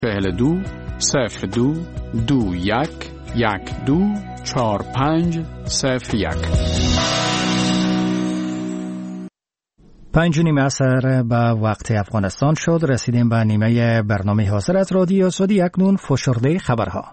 42 02 21 12 45 01. 5 عصر به وقت افغانستان شد. رسیدیم به نیمه برنامه حاضر از رادیو آزادی. اکنون فشرده خبرها.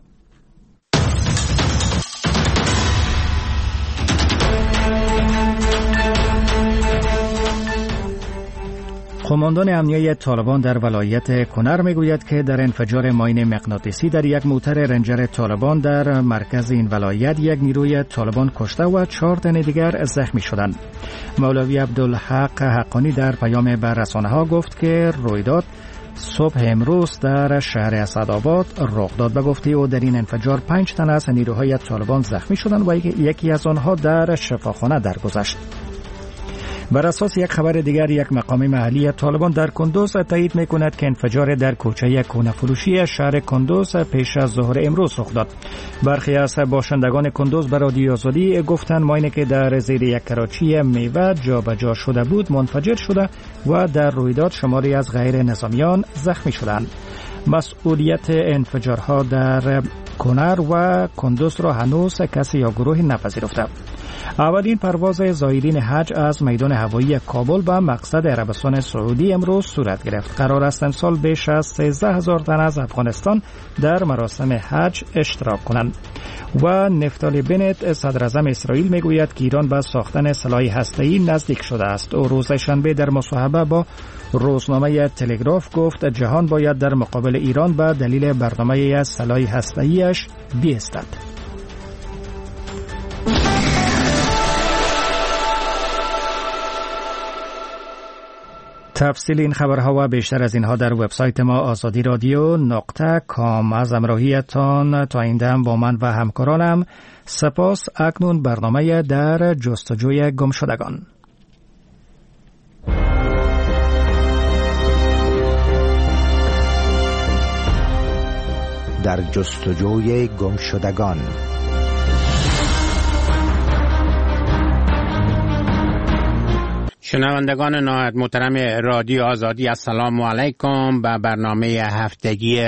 قماندان امنیه طالبان در ولایت کنر میگوید که در انفجار ماین مغناطیسی در یک موتر رنجر طالبان در مرکز این ولایت یک نیروی طالبان کشته و 4 تن دیگر زخمی شدند. مولوی عبدالحق حقانی در پیام به رسانه‌ها گفت که رویداد صبح امروز در شهر اسدآباد رخ داد. به گفته او در این انفجار 5 تن از نیروهای طالبان زخمی شدند و یکی از آنها در شفاخانه درگذشت. بر اساس یک خبر دیگر، یک مقام محلی طالبان در کندوز تایید می‌کند که انفجار در کوچه کونه‌فروشی شهر کندوز پیش از ظهر امروز رخ داد. برخی از باشندگان کندوز به رادیو آزادی گفتند ماینی که در زیر یک کراچی میوه جابجا شده بود منفجر شده و در رویداد شماری از غیر نظامیان زخمی شدند. مسئولیت انفجارها در کنر و کندوز را هنوز کسی یا گروهی نپذیرفته. اولین پرواز زائرین حج از میدان هوایی کابل به مقصد عربستان سعودی امروز صورت گرفت. قرار است امسال بیش از 13,000 تن از افغانستان در مراسم حج اشتراک کنند. و نفتالی بنت صدر اعظم اسرائیل میگوید که ایران به ساختن سلاح هسته‌ای نزدیک شده است. او روز شنبه در مصاحبه با روزنامه تلگراف گفت جهان باید در مقابل ایران به دلیل برنامه سلاح هسته‌ایش بایستد. تفصیل این خبرها و بیشتر از اینها در وبسایت ما azadiradio.com. از همراهیتان تا این دم با من و همکارانم سپاس. اکنون برنامه در جستجوی گمشدگان. در جستجوی گمشدگان. شنوندگان نهایت محترم رادیو آزادی، السلام علیکم. به برنامه هفتگی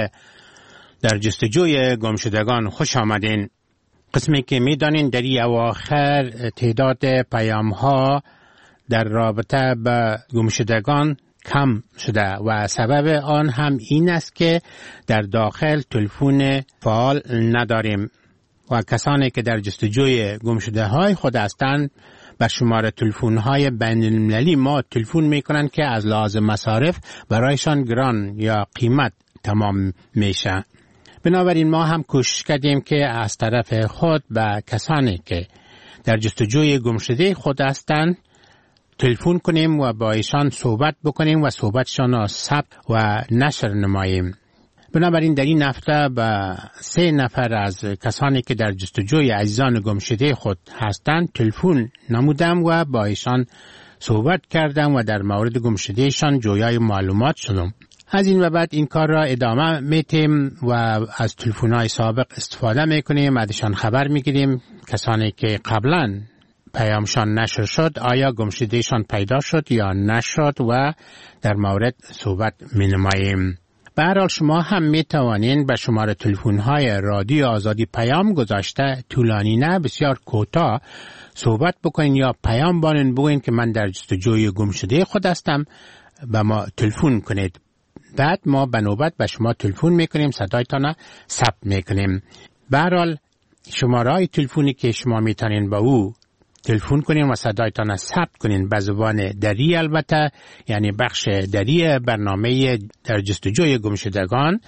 در جستجوی گمشدگان خوش آمدین. قسمی که میدانین در این اواخر تعداد پیام ها در رابطه به گمشدگان کم شده و سبب آن هم این است که در داخل تلفن فعال نداریم و کسانی که در جستجوی گمشده های خود هستند به شماره تلفن‌های بین‌المللی ما تلفن می‌کنند که از لحاظ مصارف برایشان گران یا قیمت تمام میشه. بنابراین ما هم کوشش کردیم که از طرف خود به کسانی که در جستجوی گمشده خود هستند تلفن کنیم و با ایشان صحبت بکنیم و صحبتشان را ثبت و نشر نماییم. بنابراین در این هفته به 3 نفر از کسانی که در جستجوی عزیزان گمشده خود هستند تلفن نمودم و با ایشان صحبت کردم و در مورد گمشدهشان جویای معلومات شدم. از این و بعد این کار را ادامه میتیم و از تلفن‌های سابق استفاده میکنیم، ازشان خبر میگیریم. کسانی که قبلا پیامشان نشر شد آیا گمشدهشان پیدا شد یا نشد و در مورد صحبت مینماییم. به هر حال شما هم می توانید به شماره تلفن‌های رادیو آزادی پیام گذاشته، طولانی نه، بسیار کوتاه صحبت بکنید یا پیام بانید بگویید که من در جستجوی گمشده خود هستم، به ما تلفن کنید. بعد ما به نوبت به شما تلفن میکنیم، صدایتان ثبت میکنیم. به هر حال شماره تلفنی که شما میتونید با او تلفن کنین و صدایتان ثبت کنین به زبان دری، البته یعنی بخش دری برنامه در جستجوی گمشدگان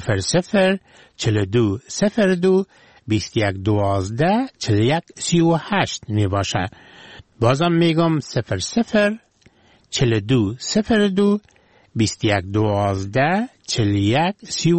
00 42 02 21 12 41 38 می باشه. بازم میگم 00 42 02 21 12 41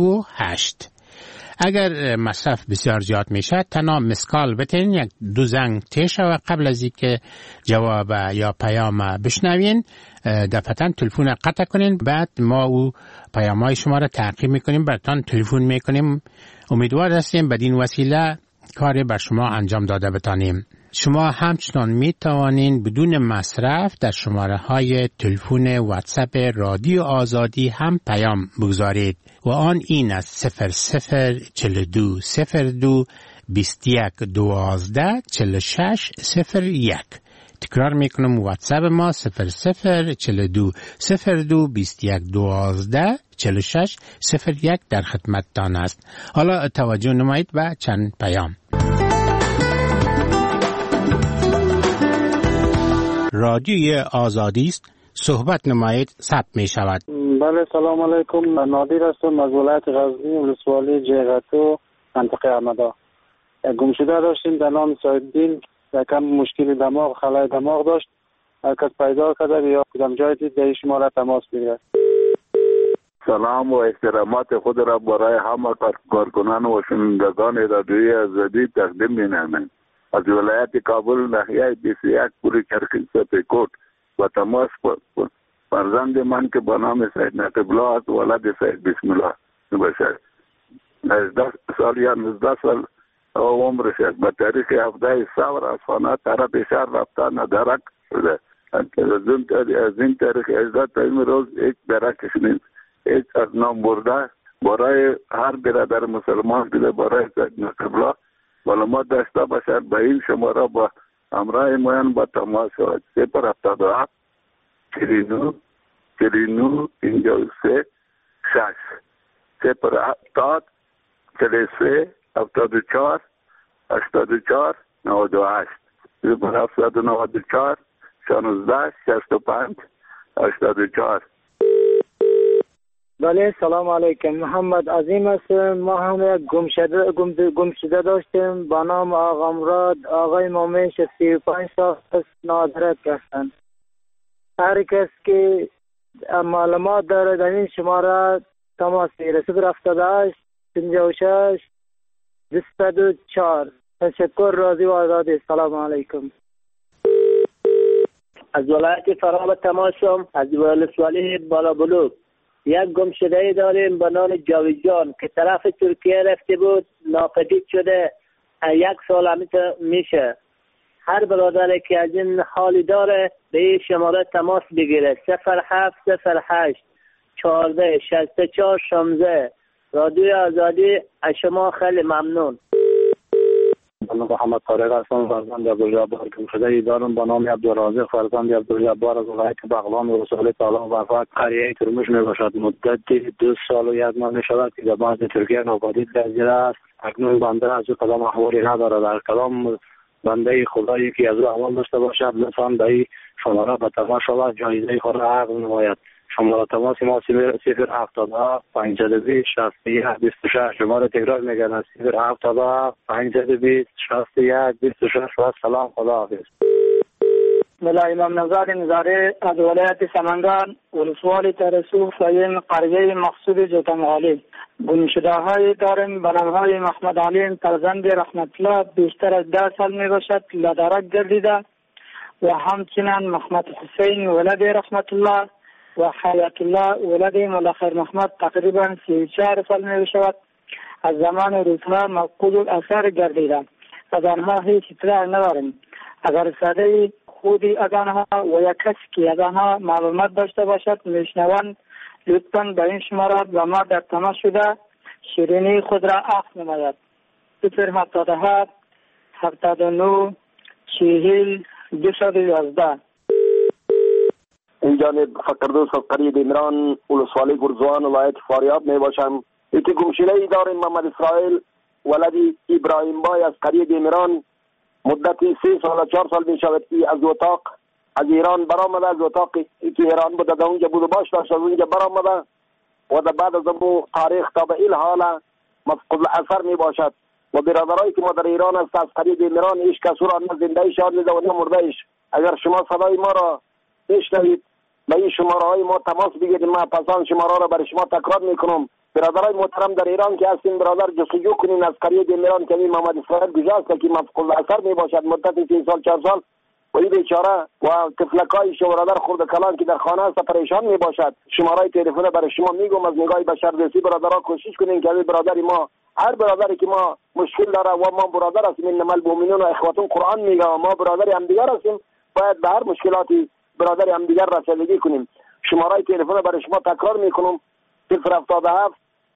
38. اگر مصرف بسیار زیاد میشه تنها مسکال بتین، یک 2 زنگ تیشه و قبل از اینکه جواب یا پیام بشنوین دفعتاً تلفن قطع کنین. بعد ما او پیام‌های شما را تعقیب میکنیم، براتون تلفن میکنیم. امیدوار هستیم بدین وسیله کاری بر شما انجام داده بتانیم. شما همچنان می توانین بدون مصرف در شماره های تلفن واتساپ رادیو آزادی هم پیام بگذارید و آن این است 0042 02 21 12 46 01. تکرار میکنم واتساپ ما 0042 02 21 12 46 01 در خدمتتان است. حالا توجه نمایید و چند پیام. رادیوی آزادی است، صحبت نمایید، ثبت می شود. بله سلام علیکم، نادر هستم از ولایت غزنی، ولسوالی جیغتو، منطقه احمدا. گمشده داشتیم در نام سعیدالدین، یکم مشکل دماغ، خلای دماغ داشت. هر کس پیدا کرده یا کدام جای دید در شما تماس بگیرد. سلام و احترامات خود را برای همه کارکنان و شنوندگان رادیوی آزادی تقدیم می‌نمایم. از ولایت کابل ناحیه 21 پوری چرخی سپیکوٹ و تماس فرزند من که به نام سید نقیب الله است، ولد سید بسم الله باشد. 18 سال یا 19 سال عمرش است. به تاریخ 17 سور از خانه طرف شهر رفته ندرک شده. از این تاریخ 18 تا این روز هیچ درکش نیست. هیچ از نام برده برای هر برادر مسلمان دیده برای سید نقیب الله معلومات داشته باشد. به این شماره با همراه موین با تماس شود. 077 49 49 53 6 070 43 74 84 98 074 16 65 84. بله سلام علیکم، محمد عظیم هستم. ما هم یک گمشده داشتیم با نام آقا مراد. آقای مومن 35 سال است، نادرک هستند. هر کس که معلومات داره در این شماره تماس بگیره. 078 56 204. تشکر، راضی و آزادی. سلام علیکم. از ولایت فرا تماشام، از ولسوالی بالا بلوک. یک گمشده داریم به نام جاویدجان که طرف ترکیه رفته بود، ناپدید شده. 1 سال همیشه میشه. هر برادری که از این حالی داره به این شماره تماس بگیره. 0708 14 64 16. رادیو آزادی از شما خیلی ممنون. من محمد طارق هستم، فرزند عبدالجبار گمشده دارم به نام عبدالرازق، فرزند عبدالجبار از ولایت بغلان و رسول تعالی و فقط قریه ترمش می باشد. مدت 2 سال و 1 ماه می شود که در بعض ترکیه ناپدید گردیده است. اکنون بنده از او کدام احوالی نداره. در کدام بنده خدایی که از او احوال داشته باشد لطفاً به این شماره به تماس شود، جایزه خود را عقد نماید. شماره تماس ما 070 520 61 26. شماره تکرار میگردم 070 520 61 26. و سلام، خدا حافظ. ملا امام نزار نظاره از ولایت سمنگان، ولسوالی ترسوف و این قریه مقصود جوتمغالی. گمشده های داریم به نامهای محمد علیم فرزند رحمت الله، بیشتر از 10 سال می باشد، لدرک گردیده. و همچنین محمد حسین ولد رحمت الله و حیات الله ولد مولا خیر محمد تقریبا 34 سال می شود. از زمان روزها مفقود الاثر گردیده. از آنها هیچ اطلاع نداریم. اگر ساده خودی از آنها و یک کسی که از آنها معلومات داشته باشد میشنوند، لطفاً به این شماره با ما در تماس شده شیرینی خود را عقد نماید. 077 79 40 211. این جانب فقردوس از قریه دیمران، ولسوالی گرزوان، ولایت فاریاب می باشم. یکی گمشده ای داریم محمد اسرائیل ولدی ابراهیم بای از قریه دیمران. مدت 3 سال و 4 سال می شود که از اتاق از ایران برآمده. از اتاقی که ایران بوده در اونجا بود و باش داشت، از اونجا برآمده و در بعد از اون تاریخ تا به این حال مفقود الاثر می باشد. و برادرایی که ما در ایران است از قریه دیمران هیچ کس را نه زنده شاد نیده و نه مرده ایش. اگر شما صدای ما را بشنوید به این شماره های ما تماس بگیرید. ما پسان شماره را برای شما تکرار میکنم. برادرای محترم در ایران که هستین، برادر جستجو کنین از قریه دیمران که این محمد اسرائیل گجاست که مفقود الاثر می باشد مدت 3 سال 4 سال. و این بیچاره و طفلکای شو برادر خرد کلان که در خانه است پریشان می باشد. شماره تلفن برای شما میگم. از نگاه بشردوستی برادرها کوشش کنین که برادر ما هر برادری که ما مشکل داره و ما برادر هستیم، انما المؤمنون اخوة قرآن میگه و ما برادر همدیگر هستیم، باید به هر مشکلاتی برادر همدیگر رسیدگی کنیم. شماره تلفن برای شما تکرار میکنم: 077